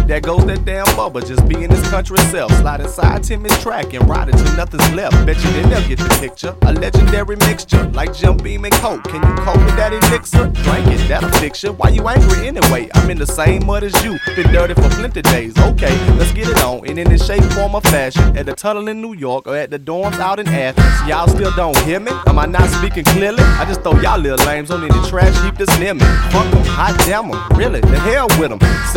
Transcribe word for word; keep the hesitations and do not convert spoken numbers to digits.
There goes that damn Bubba, just being his country self. Slide inside Timmy's track and ride it till nothing's left. Bet you then they'll get the picture. A legendary mixture, like Jim Beam and Coke. Can you cope with that elixir? Drink it, that'll fix you. Why you angry anyway? I'm in the same mud as you. Been dirty for plenty days. Okay, let's get it on. And in this shape, form, or fashion. At the tunnel in New York or at the dorms out in Athens. Y'all still don't hear me? Am I not speaking clearly? I just throw y'all little lames on any trash heap that's near me. Fuck them, hot damn them. Really, the hell with them.